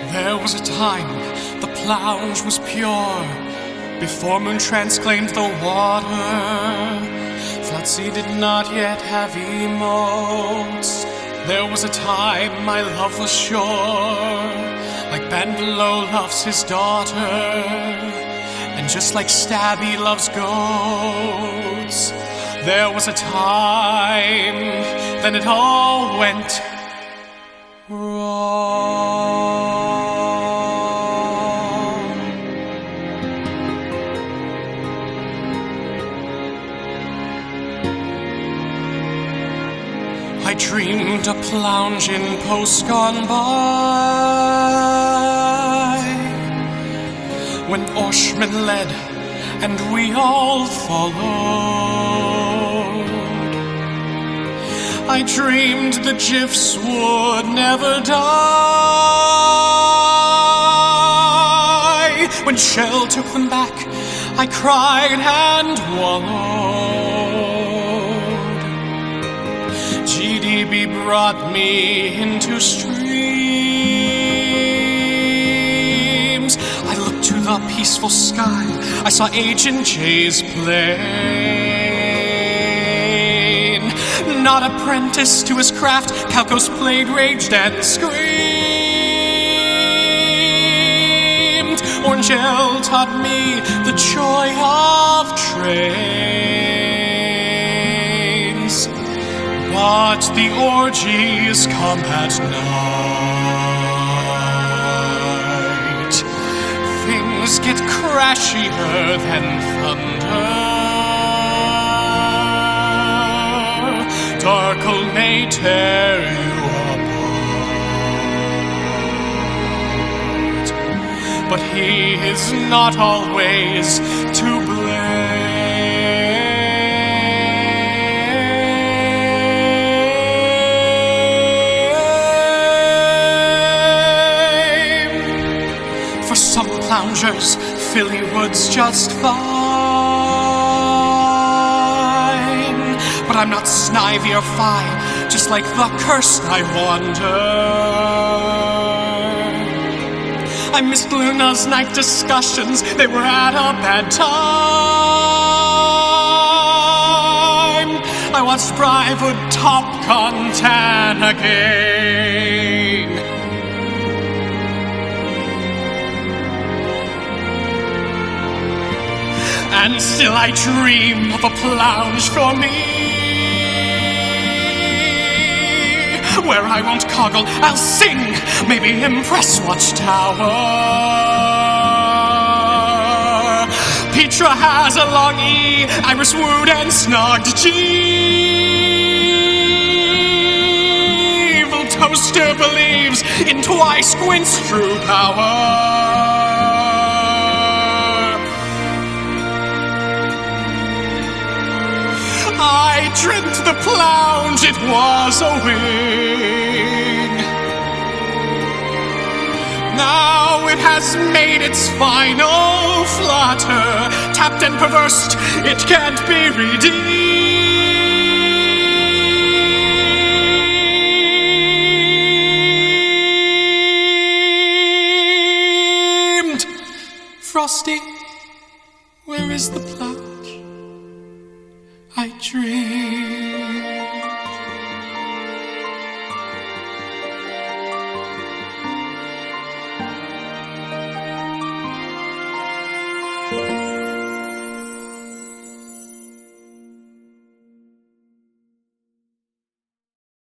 There was a time the plunge was pure, before Moontrance claimed the water. Flotsea did not yet have emotes. There was a time my love was sure, like Bandolo loves his daughter, and just like Stabby loves goats. There was a time, then it all went wrong. I dreamed a plunge in posts gone by, when Oshman led and we all followed. I dreamed the GIFs would never die. When Shell took them back, I cried and wallowed. GDB brought me into streams. I looked to the peaceful sky. I saw Agent J's plane. Not apprentice to his craft, Calcos played, raged, and screamed. Orangel taught me the joy of trains. But the orgies come at night. Things get crashier than thunder. Darkle may tear you apart, but he is not always to blame. For some plungers, Philly Wood's just fine, but I'm not snivy or fine, just like the cursed I wander. I missed Luna's night discussions, they were at a bad time. I watched Briarwood top content again. And still I dream of a plunge for me, where I won't coggle, I'll sing, maybe impress Watchtower. Petra has a long E, Iris wooed and snogged G. Evil Toaster believes in twice Gwyn's true power. I dreamt the plunge, it was a wing. Now it has made its final flutter. Tapped and perversed, it can't be redeemed. Frosty, where is the plunge I dream?